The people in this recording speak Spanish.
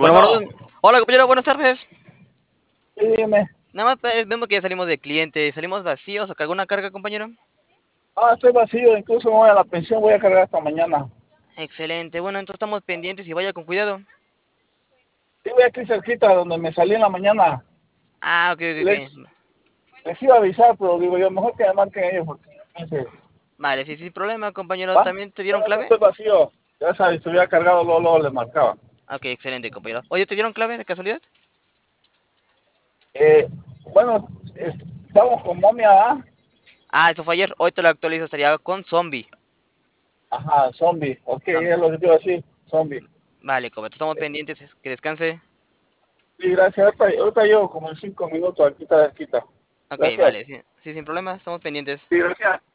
Bueno, Bueno, hola compañero, buenas tardes. sí, dime. Nada más vemos que ya salimos de cliente, salimos vacíos o con alguna carga, compañero. Estoy vacío, incluso me voy a la pensión, voy a cargar hasta mañana. Excelente, bueno, entonces estamos pendientes y vaya con cuidado. Sí, voy aquí cerquita donde me salí en la mañana. Ah, ok, ok, Les, ok. les iba a avisar, pero digo yo, mejor que me marquen ellos porque Vale, sí, sin problema, compañero. ¿va? ¿También te dieron Bueno, clave? estoy vacío. Ya sabes, si hubiera cargado, luego les marcaba. Ok, excelente, compañero. Oye, ¿te dieron clave de casualidad? Eh, bueno, estamos con momia, ¿ah? Ah, eso fue ayer. Hoy te lo actualizo, estaría con zombie. Ajá, zombie. Ok, Zombie. es lo que te iba a decir, zombie. Vale, compañero, estamos Eh, pendientes. Que descanse. sí, gracias. Ahorita llevo como en 5 minutos aquí, está cerquita. Ok, Gracias. vale, sí, sí, sin problema, estamos pendientes. Sí, gracias.